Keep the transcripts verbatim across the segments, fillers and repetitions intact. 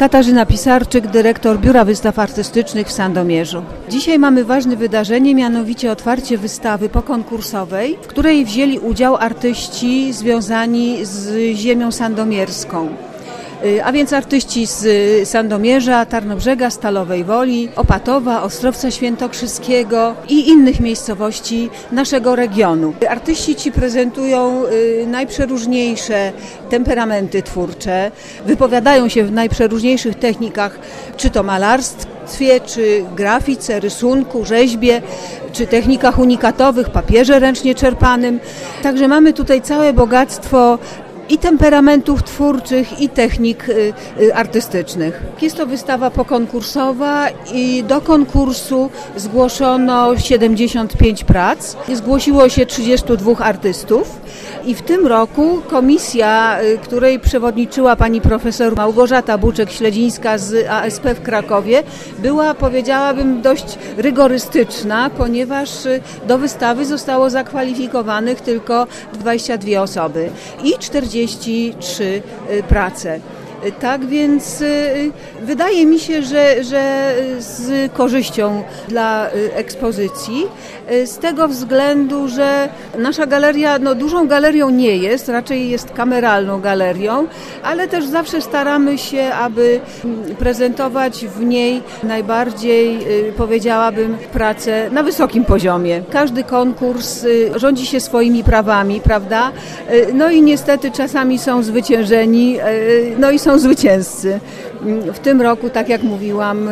Katarzyna Pisarczyk, dyrektor Biura Wystaw Artystycznych w Sandomierzu. Dzisiaj mamy ważne wydarzenie, mianowicie otwarcie wystawy pokonkursowej, w której wzięli udział artyści związani z ziemią sandomierską. A więc artyści z Sandomierza, Tarnobrzega, Stalowej Woli, Opatowa, Ostrowca Świętokrzyskiego i innych miejscowości naszego regionu. Artyści ci prezentują najprzeróżniejsze temperamenty twórcze, wypowiadają się w najprzeróżniejszych technikach, czy to malarstwie, czy grafice, rysunku, rzeźbie, czy technikach unikatowych, papierze ręcznie czerpanym. Także mamy tutaj całe bogactwo i temperamentów twórczych, i technik y, y, artystycznych. Jest to wystawa pokonkursowa i do konkursu zgłoszono siedemdziesiąt pięć prac. Zgłosiło się trzydziestu dwóch artystów i w tym roku komisja, y, której przewodniczyła pani profesor Małgorzata Buczek-Śledzińska z A S P w Krakowie, była, powiedziałabym, dość rygorystyczna, ponieważ y, do wystawy zostało zakwalifikowanych tylko dwadzieścia dwie osoby i czterdzieści trzy prace. Tak więc wydaje mi się, że, że z korzyścią dla ekspozycji, z tego względu, że nasza galeria no, dużą galerią nie jest, raczej jest kameralną galerią, ale też zawsze staramy się, aby prezentować w niej najbardziej, powiedziałabym, pracę na wysokim poziomie. Każdy konkurs rządzi się swoimi prawami, prawda? No i niestety czasami są zwyciężeni, no i są zwycięzcy. W tym roku, tak jak mówiłam,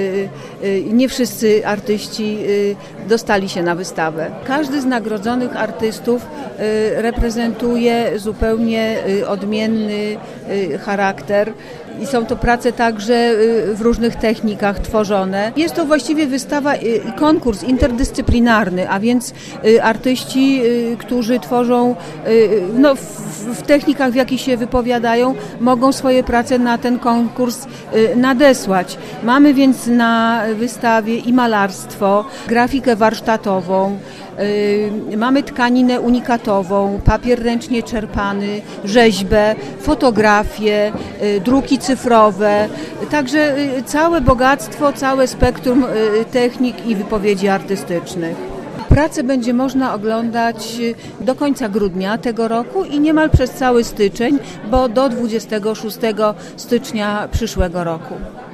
nie wszyscy artyści dostali się na wystawę. Każdy z nagrodzonych artystów reprezentuje zupełnie odmienny charakter i są to prace także w różnych technikach tworzone. Jest to właściwie wystawa i konkurs interdyscyplinarny, a więc artyści, którzy tworzą no, w, w technikach, w jakich się wypowiadają, mogą swoje prace na ten konkurs nadesłać. Mamy więc na wystawie i malarstwo, grafikę warsztatową, mamy tkaninę unikatową, papier ręcznie czerpany, rzeźbę, fotografię, druki cyfrowe, także całe bogactwo, całe spektrum technik i wypowiedzi artystycznych. Pracę będzie można oglądać do końca grudnia tego roku i niemal przez cały styczeń, bo do dwudziestego szóstego stycznia przyszłego roku.